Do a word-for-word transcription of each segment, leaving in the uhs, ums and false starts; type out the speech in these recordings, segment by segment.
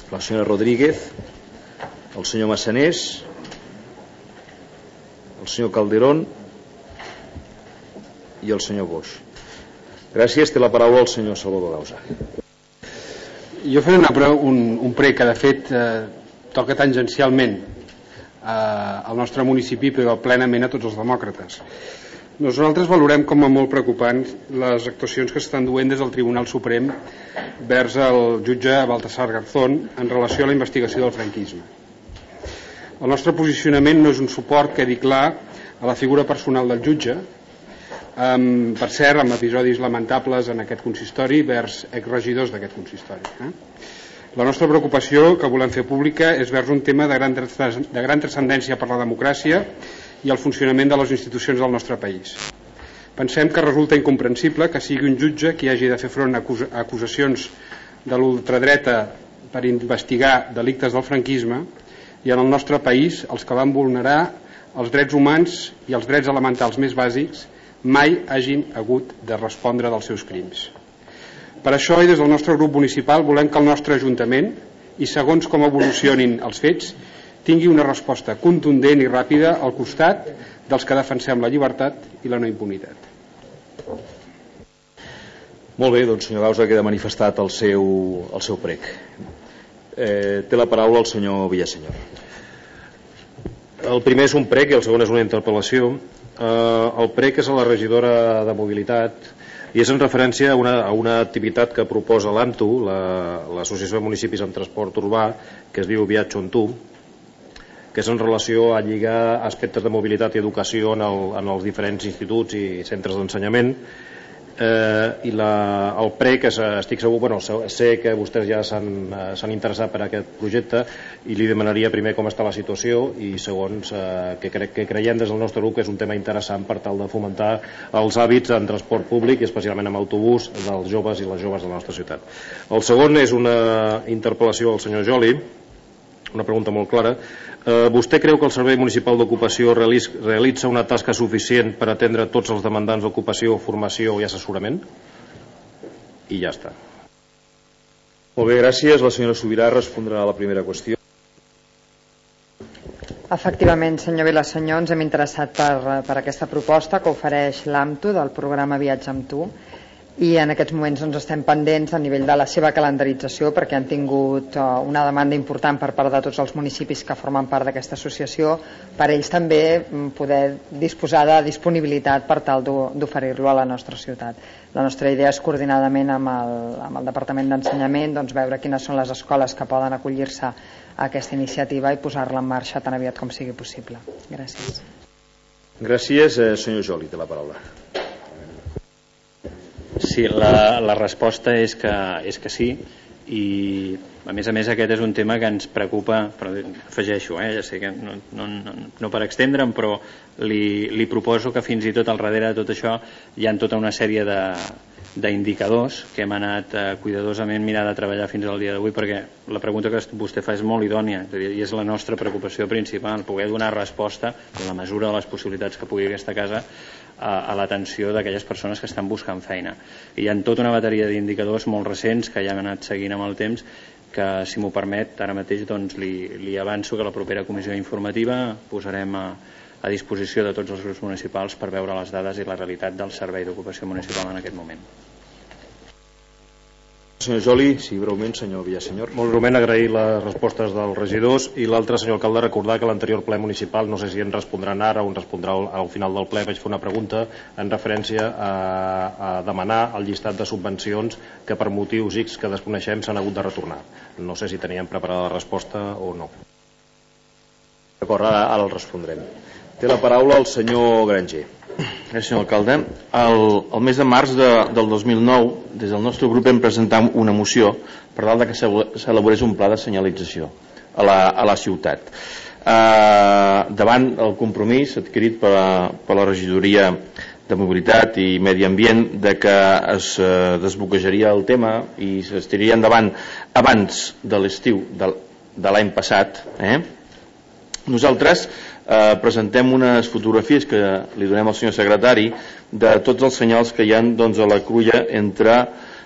la senyora Rodríguez, el senyor Massanés, el senyor Calderón i el senyor Boix. Gràcies. Té la paraula el senyor Salvador Dausa. Jo faré una, un, un prec que de fet eh, toca tangencialment eh, al nostre municipi, però plenament a tots els demòcrates. Nosaltres valorem com a molt preocupants les actuacions que s'estan duent des del Tribunal Suprem vers el jutge Baltasar Garzón en relació a la investigació del franquisme. El nostre posicionament no és un suport, quedi clar, a la figura personal del jutge, um, per cert, amb episodis lamentables en aquest consistori vers exregidors d'aquest consistori. Eh? La nostra preocupació, que volem fer pública, és vers un tema de gran, de gran transcendència per la democràcia i el funcionament de les institucions del nostre país. Pensem que resulta incomprensible que sigui un jutge qui hagi de fer front a acusacions de l'ultradreta per investigar delictes del franquisme i en el nostre país els que van vulnerar els drets humans i els drets elementals més bàsics mai hagin hagut de respondre dels seus crims. Per això i des del nostre grup municipal volem que el nostre Ajuntament, i segons com evolucionin els fets, tingui una resposta contundent i ràpida al costat dels que defensem la llibertat i la no impunitat. Molt bé, doncs senyor Dausa, queda manifestat el seu, el seu prec. Eh, té la paraula el senyor Villasenyor. El primer és un prec i el segon és una interpel·lació. Eh, el prec és a la regidora de mobilitat i és en referència a una, a una activitat que proposa l'AMTU, l'Associació de Municipis amb Transport Urbà, que es diu Viatge on tu, que és en relació a lligar aspectes de mobilitat i educació en, el, en els diferents instituts i centres d'ensenyament. Eh, i la, el prec, que estic segur, bueno, sé que vostès ja s'han interessat per aquest projecte i li demanaria primer com està la situació i segons eh, que, cre que creiem des del nostre grup que és un tema interessant per tal de fomentar els hàbits en transport públic i especialment amb autobús dels joves i les joves de la nostra ciutat. El segon és una interpel·lació al senyor Joli, una pregunta molt clara. Eh, vostè creu que el Servei Municipal d'Ocupació realitza una tasca suficient per atendre tots els demandants d'ocupació, formació i assessorament? I ja està. Molt bé, gràcies. La senyora Subirà respondrà a la primera qüestió. Efectivament, senyor Vilasenyor, ens hem interessat per, per aquesta proposta que ofereix l'AMTU del programa Viatge amb tu i en aquests moments doncs, estem pendents a nivell de la seva calendarització perquè han tingut uh, una demanda important per part de tots els municipis que formen part d'aquesta associació per ells també poder disposar de disponibilitat per tal d'oferir-lo a la nostra ciutat. La nostra idea és coordinadament amb el, amb el Departament d'Ensenyament doncs, veure quines són les escoles que poden acollir-se a aquesta iniciativa i posar-la en marxa tan aviat com sigui possible. Gràcies. Gràcies, eh, senyor Joli, té la paraula. Sí, la, la resposta és que, és que sí i a més a més aquest és un tema que ens preocupa, però afegeixo, eh, ja sé que no, no, no, no per extendre'm, però li, li proposo que fins i tot al darrere de tot això hi ha tota una sèrie de d'indicadors que hem anat eh, cuidadosament mirar de treballar fins al dia d'avui perquè la pregunta que vostè fa és molt idònia i és la nostra preocupació principal, poder donar resposta en la mesura de les possibilitats que pugui aquesta casa a, a l'atenció d'aquelles persones que estan buscant feina. I hi ha tota una bateria d'indicadors molt recents que ja hem anat seguint amb el temps que, si m'ho permet, ara mateix doncs, li, li avanço que la propera comissió informativa posarem a, a disposició de tots els grups municipals per veure les dades i la realitat del servei d'ocupació municipal en aquest moment. Senyor Joli, sí, breument, senyor Villasenyor. Molt breument, agrair les respostes dels regidors i l'altre, senyor alcalde, recordar que l'anterior ple municipal, no sé si en respondran ara o en respondrà al, al final del ple, vaig fer una pregunta en referència a, a demanar el llistat de subvencions que per motius X que desconeixem s'han hagut de retornar. No sé si teníem preparada la resposta o no. D'acord, ara, ara el respondrem. Té la paraula el senyor Granger. Gràcies, senyor alcalde. El, el mes de març de, del dos mil nou, des del nostre grup vam presentar una moció per tal de que s'elaborés un pla de senyalització a la, a la ciutat. Eh, davant el compromís adquirit per la, per la regidoria de mobilitat i medi ambient de que es eh, desbloquejaria el tema i es tiraria endavant abans de l'estiu de, de l'any passat, eh? Nosaltres eh, presentem unes fotografies que li donem al senyor secretari de tots els senyals que hi ha doncs, a la cruïlla entre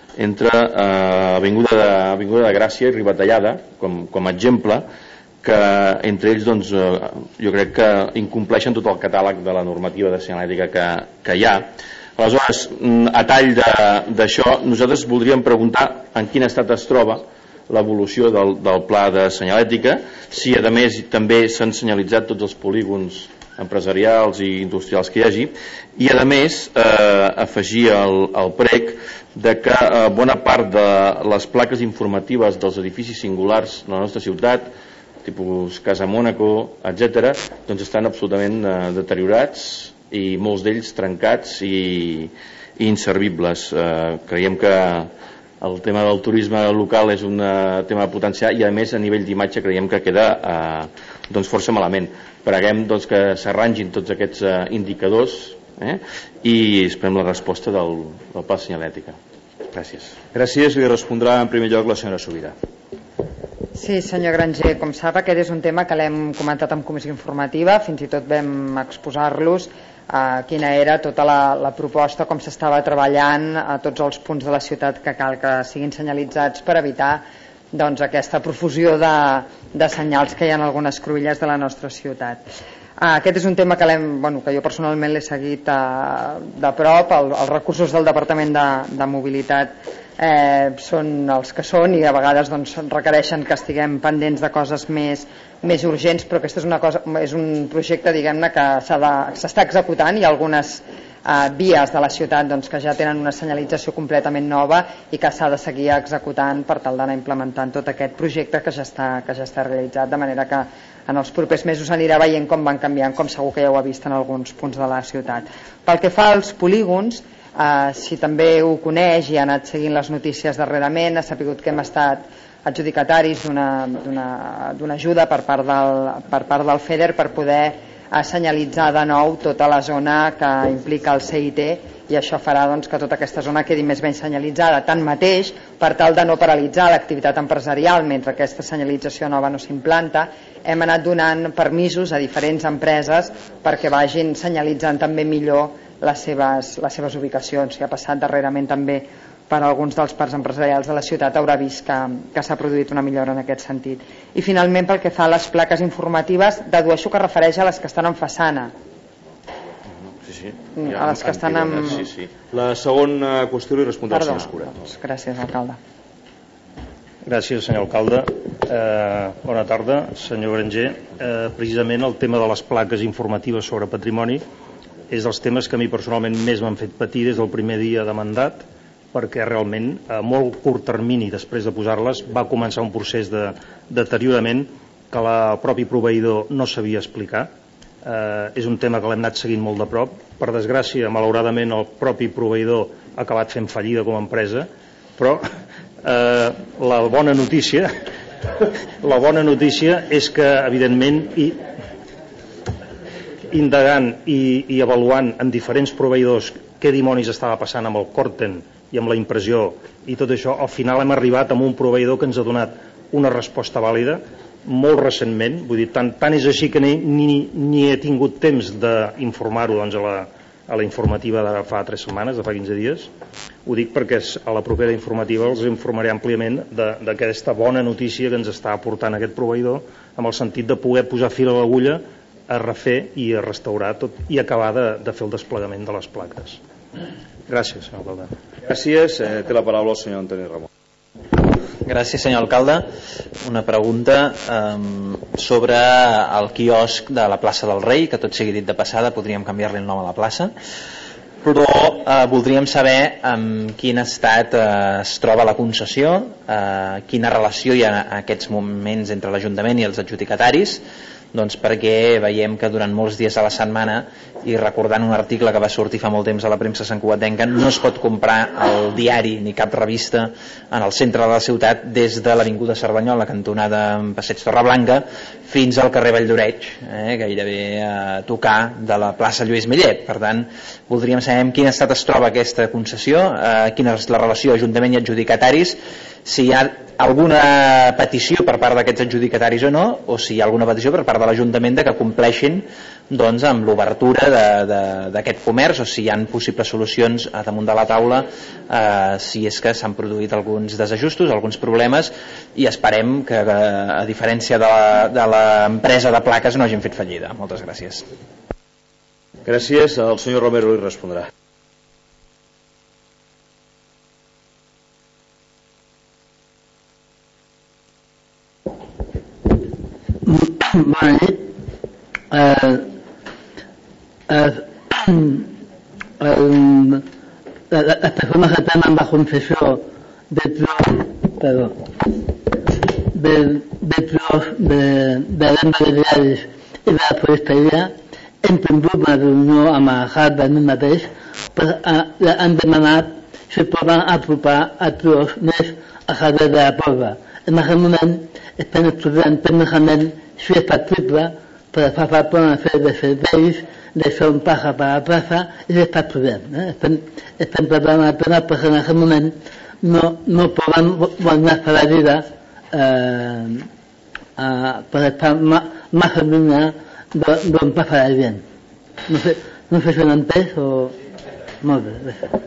entre eh, Avinguda, de, Avinguda de Gràcia i Ribatallada com, com a exemple, que entre ells doncs, eh, jo crec que incompleixen tot el catàleg de la normativa de senyalètica que, que hi ha. Aleshores, a tall d'això, nosaltres voldríem preguntar en quin estat es troba l'evolució del, del pla de senyalètica, si a més també s'han senyalitzat tots els polígons empresarials i industrials que hi hagi, i a més eh, afegir el, el prec de que eh, bona part de les plaques informatives dels edificis singulars de la nostra ciutat, tipus Casa Mònaco, etcètera, doncs estan absolutament eh, deteriorats i molts d'ells trencats i, i inservibles. Eh, creiem que el tema del turisme local és un uh, tema a potenciar i a més a nivell d'imatge creiem que queda uh, doncs força malament. Preguem doncs, que s'arrangin tots aquests uh, indicadors eh, i esperem la resposta del, del pla de senyalètica. Gràcies. Gràcies. Li respondrà en primer lloc la senyora Sobirà. Sí, senyor Granger, com sap, aquest és un tema que l'hem comentat en comissió informativa, fins i tot vam exposar-los a quina era tota la, la proposta, com s'estava treballant a tots els punts de la ciutat que cal que siguin senyalitzats per evitar doncs, aquesta profusió de, de senyals que hi ha en algunes cruïlles de la nostra ciutat. Aquest és un tema que, bueno, que jo personalment l'he seguit a, de prop. El, els recursos del Departament de, de Mobilitat eh, són els que són i a vegades doncs, requereixen que estiguem pendents de coses més, més urgents, però aquest és, una cosa, és un projecte diguem-ne que s'està executant i algunes eh, vies de la ciutat doncs, que ja tenen una senyalització completament nova i que s'ha de seguir executant per tal d'anar implementant tot aquest projecte que ja està, que ja està realitzat, de manera que en els propers mesos anirà veient com van canviant, com segur que ja ho ha vist en alguns punts de la ciutat. Pel que fa als polígons, eh, si també ho coneix i ha anat seguint les notícies darrerament, ha sapigut que hem estat adjudicataris d'una ajuda per part del, per part del FEDER per poder eh, senyalitzar de nou tota la zona que implica el C I T, i això farà doncs, que tota aquesta zona quedi més ben senyalitzada. Tanmateix, per tal de no paralitzar l'activitat empresarial mentre aquesta senyalització nova no s'implanta, hem anat donant permisos a diferents empreses perquè vagin senyalitzant també millor les seves, les seves ubicacions. Si ha passat darrerament també per alguns dels parcs empresarials de la ciutat, haurà vist que, que s'ha produït una millora en aquest sentit. I finalment, pel que fa a les plaques informatives, dedueixo que refereix a les que estan en façana. Sí, sí. A les que estan en... Sí, sí. La segona qüestió li respondrà el senyor Escura. Doncs, gràcies, alcalde. Gràcies, senyor alcalde. Eh, bona tarda, senyor Granger. Eh, precisament el tema de les plaques informatives sobre patrimoni és dels temes que a mi personalment més m'han fet patir des del primer dia de mandat, perquè realment a molt curt termini després de posar-les va començar un procés de deteriorament que el propi proveïdor no sabia explicar. Eh, és un tema que l'hem anat seguint molt de prop. Per desgràcia, malauradament, el propi proveïdor ha acabat fent fallida com a empresa, però eh, la bona notícia la bona notícia és que, evidentment, i, indagant i, i avaluant en diferents proveïdors què dimonis estava passant amb el Corten i amb la impressió i tot això, al final hem arribat amb un proveïdor que ens ha donat una resposta vàlida molt recentment. Vull dir, tant, tant és així que ni, ni, ni he tingut temps d'informar-ho doncs, a, la, a la informativa de fa tres setmanes, de fa quinze dies. Ho dic perquè a la propera informativa els informaré àmpliament d'aquesta bona notícia que ens està aportant aquest proveïdor, amb el sentit de poder posar fil a l'agulla a refer i a restaurar tot i acabar de, de fer el desplegament de les plaques. Gràcies, senyor alcalde. Gràcies. Eh, té la paraula el senyor Antoni Ramon. Gràcies, senyor alcalde. Una pregunta um, sobre el quiosc de la plaça del Rei, que tot sigui dit de passada, podríem canviar-li el nom a la plaça, però eh, voldríem saber en quin estat eh, es troba la concessió, eh, quina relació hi ha en aquests moments entre l'Ajuntament i els adjudicataris, doncs perquè veiem que durant molts dies a la setmana, i recordant un article que va sortir fa molt temps a la premsa santcugatenca, no es pot comprar el diari ni cap revista en el centre de la ciutat des de l'Avinguda Cerdanyola, cantonada en Passeig Torreblanca, fins al carrer Valldoreix, eh, gairebé a tocar de la plaça Lluís Millet. Per tant, voldríem saber en quin estat es troba aquesta concessió, eh, quina és la relació Ajuntament i adjudicataris, si hi ha alguna petició per part d'aquests adjudicataris o no, o si hi ha alguna petició per part de l'Ajuntament de que compleixin doncs, amb l'obertura d'aquest comerç, o si hi ha possibles solucions a damunt de la taula, eh, si és que s'han produït alguns desajustos, alguns problemes, i esperem que, a diferència de l'empresa de plaques, no hagin fet fallida. Moltes gràcies. Gràcies. El senyor Romero li respondrà. Bona nit. Eh, eh, eh, les persones que tenen la concessió de perdó, de, de, de, de venda de diaris i de la foresteria hem tingut una reunió amb el H A D del mateix, però eh, han demanat si poden apropar a trios més a Jardí de la Porra. En aquest moment estem estudiant tècnicament si és factible per fer una sèrie de serveis de fer un paja per a la plaça i s'està estudiant. Eh? Estem, estem preparant el plenat perquè en aquest moment no, no poden guanyar per la vida eh, eh, per estar massa lluny d'on passa la gent. No sé, no sé si l'han entès o... Molt bé, gràcies.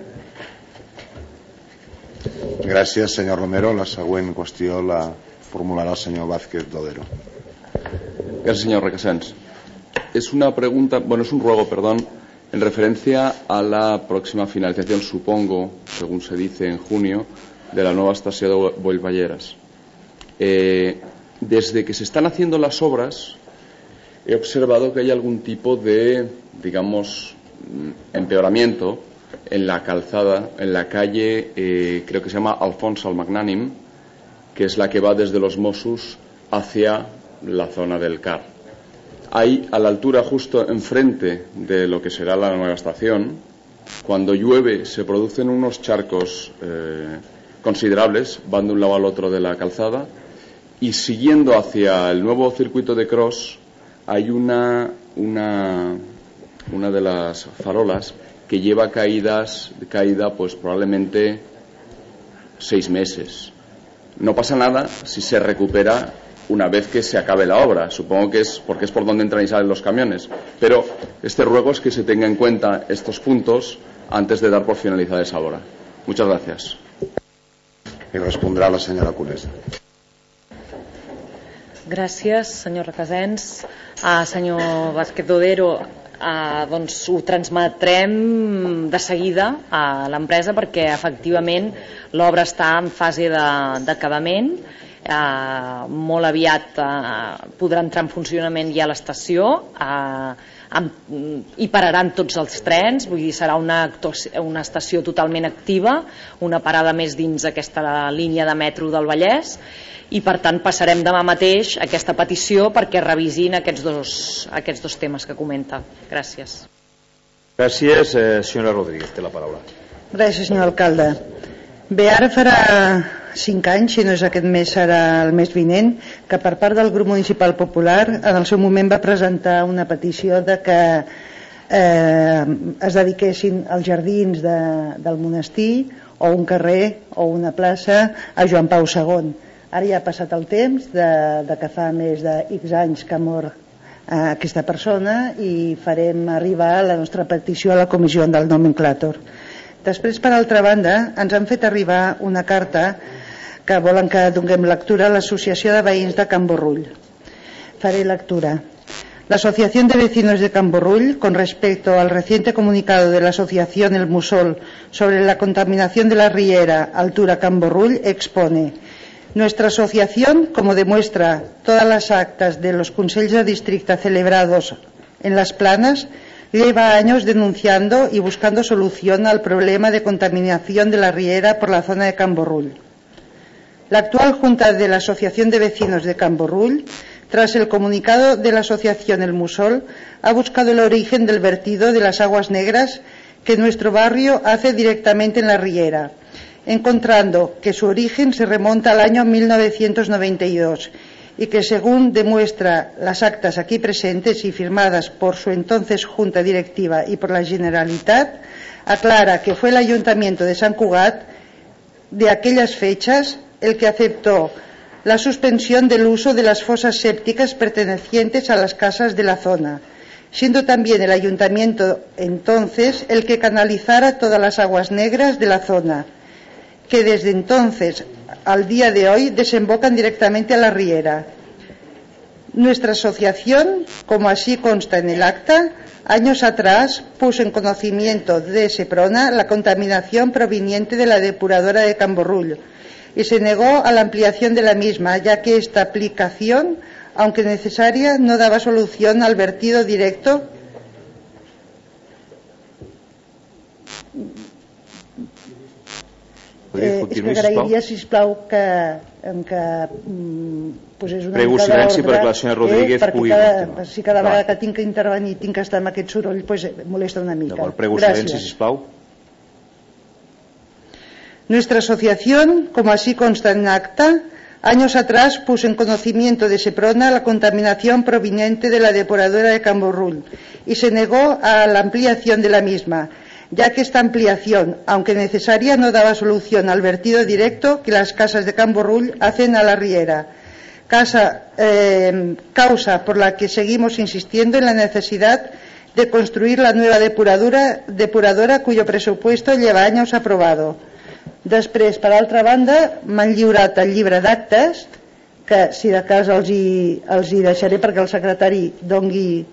Gràcies, senyor Romero. La següent qüestió la formulará el señor Vázquez Dodero. Gracias, señor Requesens. Es una pregunta, bueno, es un ruego, perdón, en referencia a la próxima finalización, supongo, según se dice en junio, de la nueva estación de Bollvalleras. Eh, desde que se están haciendo las obras, he observado que hay algún tipo de, digamos, empeoramiento en la calzada, en la calle, eh, creo que se llama Alfons el Magnánim, que es la que va desde los Mossos hacia la zona del C A R. Hay, a la altura justo enfrente de lo que será la nueva estación, cuando llueve se producen unos charcos eh, considerables, van de un lado al otro de la calzada, y siguiendo hacia el nuevo circuito de cross hay una, una, una de las farolas que lleva caídas, caída pues probablemente seis meses. No pasa nada si se recupera una vez que se acabe la obra. Supongo que es porque es por donde entran y salen los camiones. Pero este ruego es que se tenga en cuenta estos puntos antes de dar por finalizada esa obra. Muchas gracias. Y respondrá la señora Culesa. Gràcies, senyor Requesens. Uh, senyor Vázquez Dodero, uh, doncs ho transmetrem de seguida a l'empresa perquè efectivament l'obra està en fase d'acabament. Uh, molt aviat uh, podrà entrar en funcionament ja l'estació uh, amb, i pararan tots els trens, vull dir, serà una, una estació totalment activa, una parada més dins aquesta línia de metro del Vallès, i per tant passarem demà mateix aquesta petició perquè revisin aquests dos, aquests dos temes que comenta. Gràcies. Gràcies, eh, senyora Rodríguez, té la paraula. Gràcies, senyor alcalde. Bé, ara farà cinc anys, si no és aquest mes serà el mes vinent, que per part del grup municipal popular en el seu moment va presentar una petició de que eh, es dediquessin els jardins de, del monestir o un carrer o una plaça a Joan Pau segon. Ara ja ha passat el temps de, de que fa més de X anys que ha mort eh, aquesta persona i farem arribar la nostra petició a la comissió del nomenclàtor. Després, per altra banda, ens han fet arribar una carta que volen que donem lectura a l'Associació de Veïns de Can Borrull. Faré lectura. La Asociación de Vecinos de Can Borrull, con respecto al reciente comunicado de la Asociación El Musol sobre la contaminación de la riera altura Can Borrull, expone: nuestra asociación, como demuestra todas las actas de los consejos de distrito celebrados en Las Planas, lleva años denunciando y buscando solución al problema de contaminación de la riera por la zona de Can Borrull. La actual Junta de la Asociación de Vecinos de Can Borrull, tras el comunicado de la Asociación El Musol, ha buscado el origen del vertido de las aguas negras que nuestro barrio hace directamente en la riera, encontrando que su origen se remonta al año mil novecientos noventa y dos y que, según demuestra las actas aquí presentes y firmadas por su entonces Junta Directiva y por la Generalitat, aclara que fue el Ayuntamiento de Sant Cugat de aquellas fechas el que aceptó la suspensión del uso de las fosas sépticas pertenecientes a las casas de la zona, siendo también el ayuntamiento entonces el que canalizara todas las aguas negras de la zona, que desde entonces al día de hoy desembocan directamente a la riera. Nuestra asociación, como así consta en el acta, años atrás puso en conocimiento de Seprona la contaminación proveniente de la depuradora de Camborrull y se negó a la ampliación de la misma, ya que esta aplicación, aunque necesaria, no daba solución al vertido directo Eh, és que agrairia, sisplau, que, que mm, posés una Prego mica silenci d'ordre, perquè la senyora Rodríguez eh, pugui cada, continuar. si cada vegada que tinc que intervenir tinc que estar amb aquest soroll, pues, molesta una mica. D'acord, prego Gràcies. silenci, sisplau. Nuestra asociación, como así consta en acta, años atrás puso en conocimiento de Seprona la contaminación proveniente de la depuradora de Camborrull y se negó a la ampliación de la misma, ya que esta ampliación, aunque necesaria, no daba solución al vertido directo que las casas de Camborrull hacen a la riera, casa, eh, causa por la que seguimos insistiendo en la necesidad de construir la nueva depuradora, depuradora cuyo presupuesto lleva años aprobado. Després, per altra banda, m'han lliurat el llibre d'actes, que si de cas els hi, els hi deixaré perquè el secretari dongui,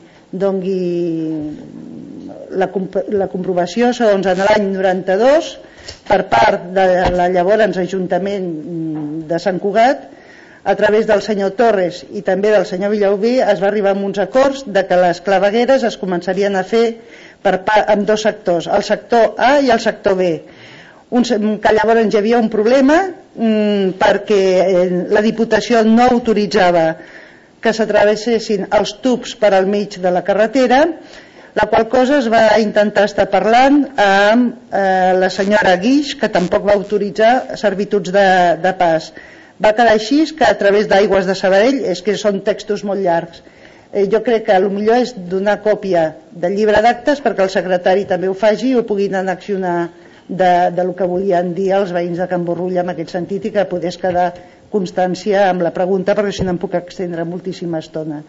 dongui la, la comprovació. Segons en l'any noranta-dos, per part de la llavors Ajuntament de Sant Cugat, a través del senyor Torres i també del senyor Villaubí, es va arribar a uns acords de que les clavegueres es començarien a fer per part, amb dos sectors, el sector A i el sector B. Un, que llavors hi havia un problema mmm, perquè eh, la Diputació no autoritzava que s'atravessessin els tubs per al mig de la carretera, la qual cosa es va intentar estar parlant amb eh, la senyora Guix, que tampoc va autoritzar servituds de, de pas. Va quedar així que a través d'Aigües de Sabadell, és que són textos molt llargs, eh, jo crec que el millor és donar còpia del llibre d'actes perquè el secretari també ho faci i ho puguin annexionar de, de lo que volien dir els veïns de Camborrull en aquest sentit i que podés quedar constància amb la pregunta, perquè si no em puc extendre moltíssima estona.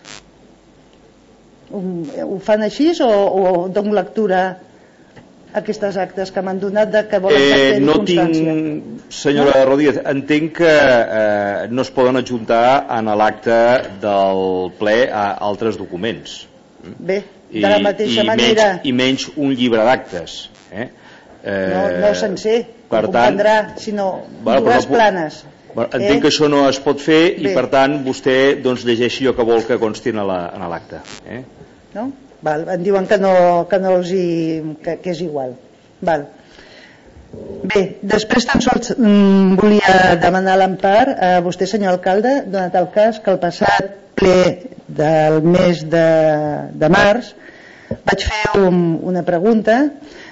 Ho, ho fan així o, o dono lectura a aquestes actes que m'han donat de que volen que Eh, quedi no constància? tinc, senyora Rodríguez, entenc que eh, no es poden adjuntar en l'acte del ple a altres documents. Bé, de la mateixa I, manera... Menys, I menys un llibre d'actes. Eh? Eh, No, no sencer, per ho tant, comprendrà, sinó bueno, dues però no, planes. Bueno, entenc eh? que això no es pot fer i Bé. per tant vostè doncs, llegeixi el que vol que consti en la- en l'acte. Eh? No? Val, em diuen que no, que no els hi, que, que és igual. Val. Bé, després tan sols mm, volia demanar l'empar a vostè, senyor alcalde, donat el cas que el passat ple del mes de, de març vaig fer un, una pregunta,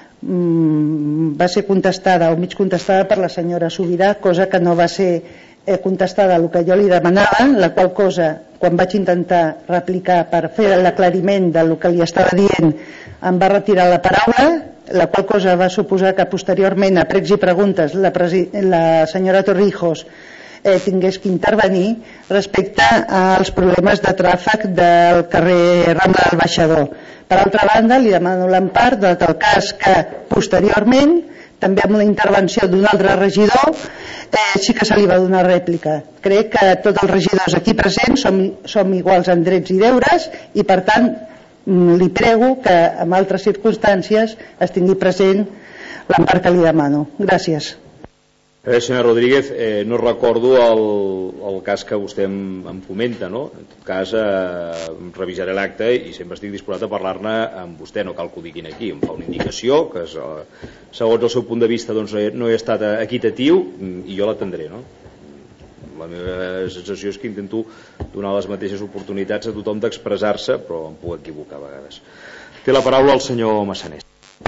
mm, va ser contestada o mig contestada per la senyora Subirà, cosa que no va ser eh, contestada el que jo li demanava, la qual cosa, quan vaig intentar replicar per fer l'aclariment del que li estava dient, em va retirar la paraula, la qual cosa va suposar que posteriorment a pregs i preguntes la, la senyora Torrijos eh, tingués que intervenir respecte als problemes de tràfic del carrer Rambla del Baixador. Per altra banda, li demano l'empar del cas que posteriorment, també amb la intervenció d'un altre regidor, eh, sí que se li va donar rèplica. Crec que tots els regidors aquí presents som, som iguals en drets i deures i per tant li prego que en altres circumstàncies es tingui present l'empar que li demano. Gràcies. Eh, senyora Rodríguez, eh, no recordo el, el cas que vostè em, em comenta, no? En tot cas, eh, revisaré l'acte i sempre estic disposat a parlar-ne amb vostè, no cal que ho diguin aquí, em fa una indicació que és, eh, segons el seu punt de vista doncs, no he estat equitatiu i jo l'atendré, no? La meva sensació és que intento donar les mateixes oportunitats a tothom d'expressar-se, però em puc equivocar a vegades. Té la paraula el senyor Massanés.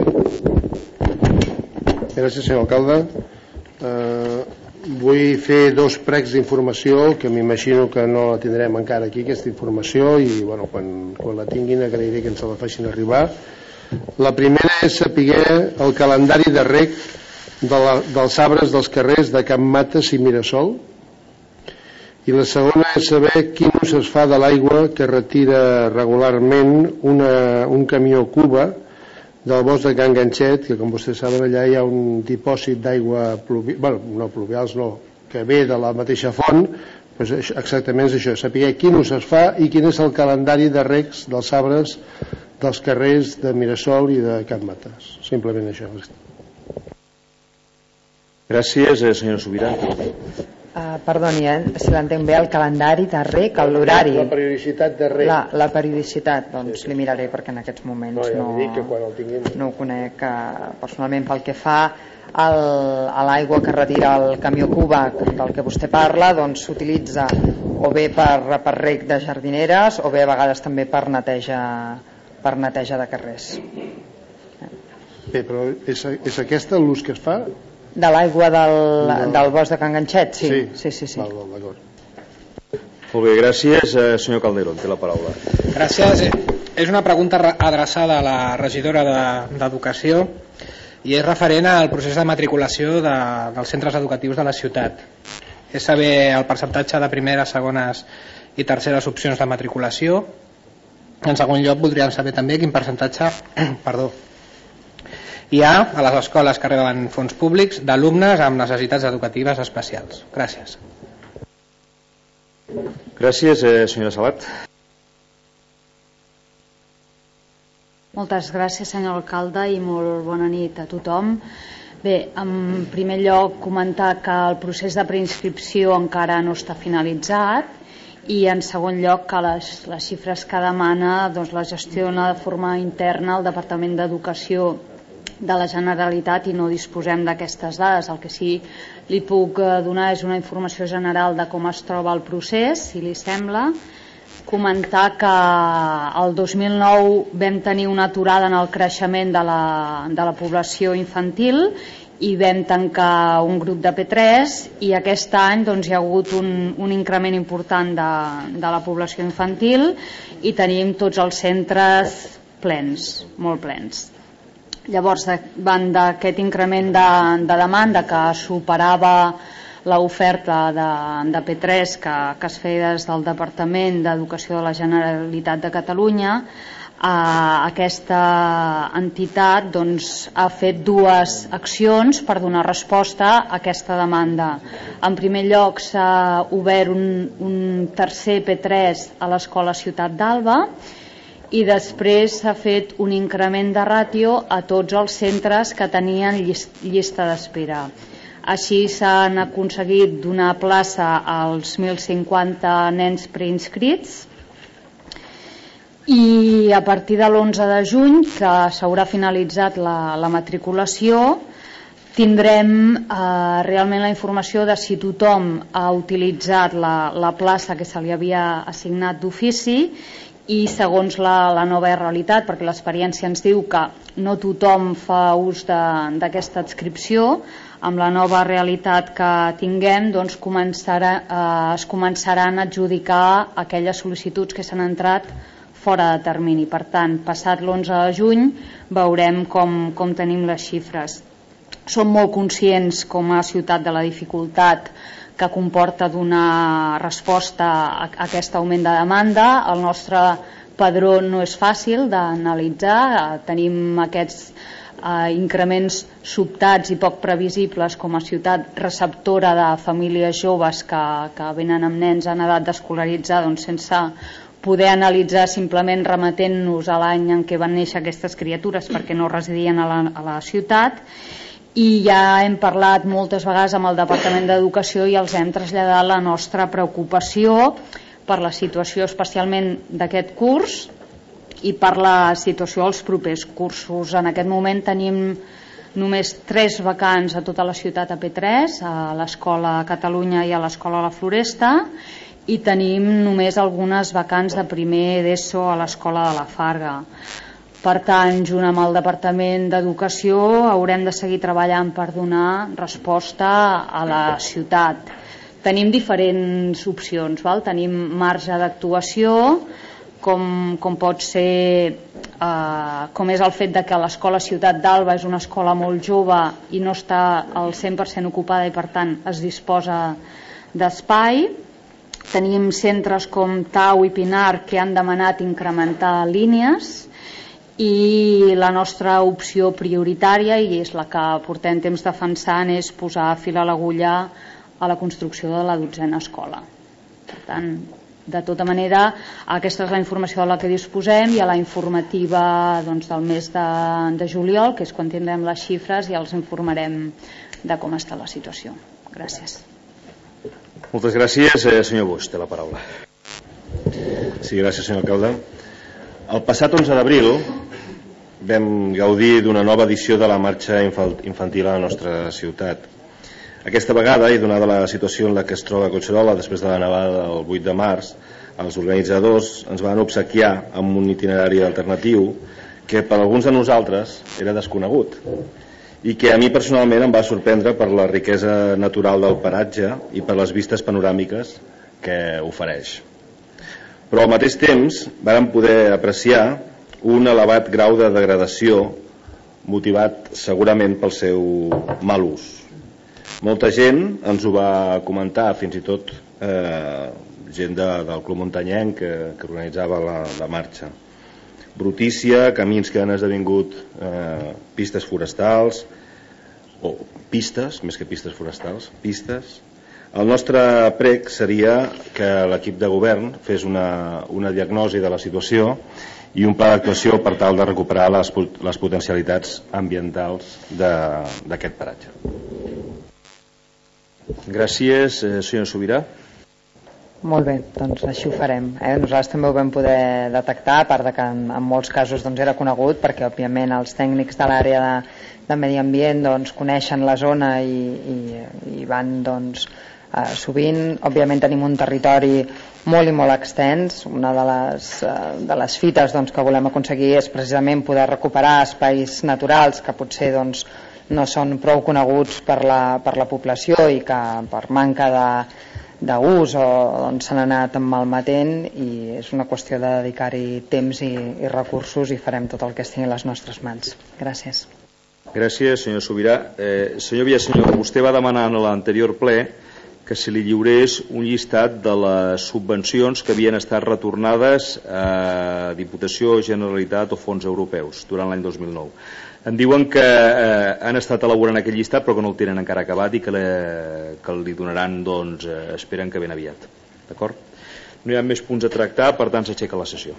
Gràcies, senyor alcalde. Uh, vull fer dos pregs d'informació que m'imagino que no la tindrem encara aquí, aquesta informació, i bueno, quan, quan la tinguin agrairé que ens la facin arribar. La primera és saber el calendari de reg de la, dels arbres dels carrers de Can Mates i Mirasol, I la segona és saber quin ús es fa de l'aigua que retira regularment una, un camió Cuba del bosc de Can Ganxet, que com vostès saben allà hi ha un dipòsit d'aigua pluvial, bueno, no pluvials no, que ve de la mateixa font, doncs exactament és això, saber quin ús es fa i quin és el calendari de regs dels arbres dels carrers de Mirasol i de Can Matas. Simplement això. Gràcies, senyora Subirà. Uh, perdoni, eh? Si l'entenc bé, el calendari de reg, l'horari. La periodicitat de reg. La, la periodicitat, doncs sí, sí. Li miraré perquè en aquests moments no, ja no, dic que quan el tinguem... no ho conec uh, personalment. Pel que fa al, a l'aigua que retira el camió Cuba del que vostè parla, doncs s'utilitza o bé per, per reg de jardineres o bé a vegades també per neteja, per neteja de carrers. Bé, però és, és aquesta l'ús que es fa? De l'aigua del, no. del bosc de Can Ganxet? Sí, sí, sí, sí, sí. Val, val, d'acord. Molt bé, gràcies. Eh, senyor Calderón, té la paraula. Gràcies. És una pregunta adreçada a la regidora d'Educació i és referent al procés de matriculació de, dels centres educatius de la ciutat. És saber el percentatge de primeres, segones i terceres opcions de matriculació. En segon lloc, voldríem saber també quin percentatge perdó, hi ha a les escoles que reben fons públics d'alumnes amb necessitats educatives especials. Gràcies. Gràcies, eh, senyora Sabat. Moltes gràcies, senyor alcalde, i molt bona nit a tothom. Bé, en primer lloc comentar que el procés de preinscripció encara no està finalitzat i en segon lloc que les, les xifres que demana doncs, la gestiona de forma interna el Departament d'Educació de la Generalitat i no disposem d'aquestes dades. El que sí li puc donar és una informació general de com es troba el procés, si li sembla. Comentar que el dos mil nou vam tenir una aturada en el creixement de la, de la població infantil i vam tancar un grup de P tres i aquest any doncs, hi ha hagut un, un increment important de, de la població infantil i tenim tots els centres plens, molt plens. Llavors, davant d'aquest increment de, de demanda que superava l'oferta de, de P tres que, que es feia des del Departament d'Educació de la Generalitat de Catalunya, eh, aquesta entitat doncs, ha fet dues accions per donar resposta a aquesta demanda. En primer lloc, s'ha obert un, un tercer P tres a l'Escola Ciutat d'Alba i després s'ha fet un increment de ràtio a tots els centres que tenien llista d'espera. Així s'han aconseguit donar plaça als mil cinquanta nens preinscrits i a partir de l'onze de juny, que s'haurà finalitzat la, la matriculació, tindrem eh, realment la informació de si tothom ha utilitzat la, la plaça que se li havia assignat d'ofici i segons la, la nova realitat, perquè l'experiència ens diu que no tothom fa ús d'aquesta adscripció, amb la nova realitat que tinguem doncs començarà, eh, es començaran a adjudicar aquelles sol·licituds que s'han entrat fora de termini. Per tant, passat l'onze de juny veurem com, com tenim les xifres. Som molt conscients com a ciutat de la dificultat que comporta donar resposta a aquest augment de demanda. El nostre padró no és fàcil d'analitzar, tenim aquests eh, increments sobtats i poc previsibles com a ciutat receptora de famílies joves que, que venen amb nens en edat d'escolaritzar, doncs sense poder analitzar simplement remetent-nos a l'any en què van néixer aquestes criatures perquè no residien a la, a la ciutat. I ja hem parlat moltes vegades amb el Departament d'Educació i els hem traslladat la nostra preocupació per la situació especialment d'aquest curs i per la situació als propers cursos. En aquest moment tenim només tres vacants a tota la ciutat a P tres, a l'Escola Catalunya i a l'Escola La Floresta, i tenim només algunes vacants de primer d'ESO a l'Escola de la Farga. Per tant, junt amb el Departament d'Educació haurem de seguir treballant per donar resposta a la ciutat. Tenim diferents opcions, val? Tenim marge d'actuació, com, com pot ser, eh, com és el fet de que l'Escola Ciutat d'Alba és una escola molt jove i no està al cent per cent ocupada i per tant es disposa d'espai. Tenim centres com Tau i Pinar que han demanat incrementar línies, i la nostra opció prioritària, i és la que portem temps defensant, és posar fil a l'agulla a la construcció de la dotzena escola. Per tant, de tota manera, aquesta és la informació de la que disposem, i a la informativa doncs, del mes de, de juliol, que és quan tindrem les xifres, i els informarem de com està la situació. Gràcies. Moltes gràcies. Eh, senyor Bosch, té la paraula. Sí, gràcies, senyor alcalde. El passat onze d'abril vam gaudir d'una nova edició de la marxa infantil a la nostra ciutat. Aquesta vegada, i donada la situació en la que es troba Collserola després de la nevada del vuit de març, els organitzadors ens van obsequiar amb un itinerari alternatiu que per alguns de nosaltres era desconegut i que a mi personalment em va sorprendre per la riquesa natural del paratge i per les vistes panoràmiques que ofereix. Però al mateix temps vàrem poder apreciar un elevat grau de degradació motivat segurament pel seu mal ús. Molta gent ens ho va comentar, fins i tot eh, gent de, del Club Muntanyenc que, que organitzava la, la marxa. Brutícia, camins que han esdevingut eh, pistes forestals, o pistes, més que pistes forestals, pistes. El nostre prec seria que l'equip de govern fes una, una diagnosi de la situació i un pla d'actuació per tal de recuperar les, les potencialitats ambientals d'aquest paratge. Gràcies, eh, senyor Sobirà. Molt bé, doncs així ho farem. Eh? Nosaltres també ho vam poder detectar, a part de que en, en molts casos doncs, era conegut, perquè òbviament els tècnics de l'àrea de, de medi ambient doncs, coneixen la zona i, i, i van doncs, eh, sovint. Òbviament tenim un territori molt i molt extens. Una de les, eh, de les fites doncs, que volem aconseguir és precisament poder recuperar espais naturals que potser doncs, no són prou coneguts per la, per la població i que per manca de d'ús o doncs, s'han anat malmetent, i és una qüestió de dedicar-hi temps i, i recursos, i farem tot el que estigui a les nostres mans. Gràcies. Gràcies, senyor Sobirà. Eh, senyor Villasenyor, vostè va demanar en l'anterior ple que se li lliurés un llistat de les subvencions que havien estat retornades a Diputació, Generalitat o fons europeus durant l'any dos mil nou. Em diuen que eh, han estat elaborant aquell llistat però que no el tenen encara acabat i que, le, que li donaran, doncs, eh, esperen que ben aviat. D'acord? No hi ha més punts a tractar, per tant s'aixeca la sessió.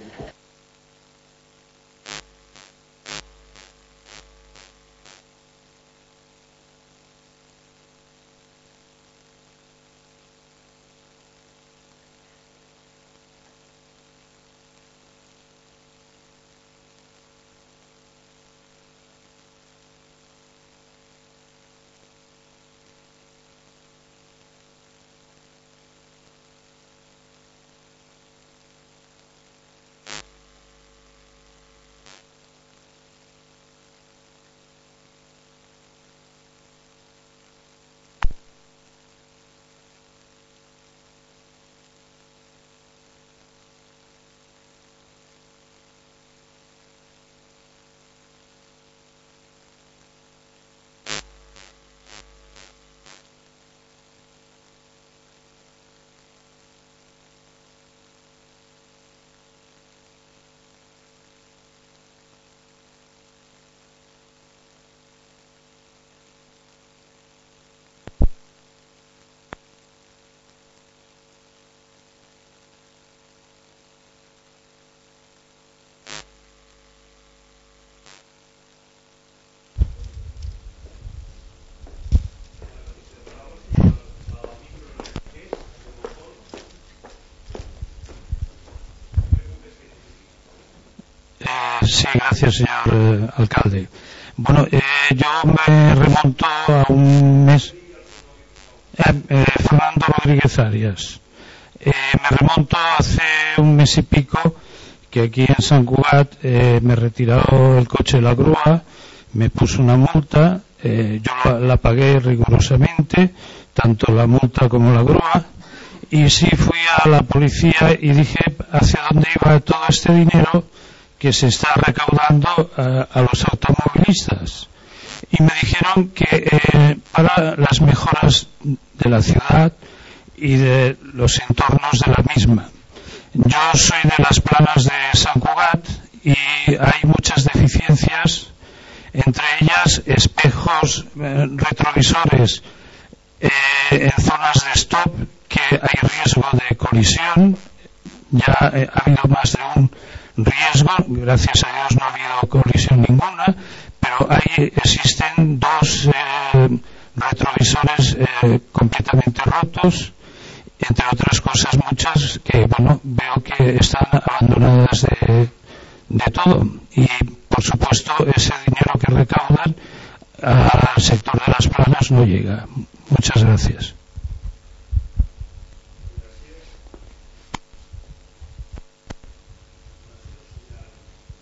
Sí, gracias, señor eh, alcalde. Bueno, eh, yo me remonto a un mes. Eh, eh, Fernando Rodríguez Arias. Eh, me remonto hace un mes y pico que aquí en San Cugat eh, me retiró el coche de la grúa, me puso una multa, eh, yo la, la pagué rigurosamente, tanto la multa como la grúa, y sí fui a la policía y dije hacia dónde iba todo este dinero que se está recaudando uh, a los automovilistas, y me dijeron que eh, para las mejoras de la ciudad y de los entornos de la misma. Yo soy de las planas de Sant Cugat y hay muchas deficiencias, entre ellas espejos eh, retrovisores eh, en zonas de stop que hay riesgo de colisión. Ya eh, ha habido más de un riesgo, gracias a Dios no ha habido colisión ninguna, pero ahí existen dos eh, retrovisores eh, completamente rotos, entre otras cosas muchas que, bueno, veo que están abandonadas de, de todo, y por supuesto ese dinero que recaudan al sector de las planas no llega. Muchas gracias.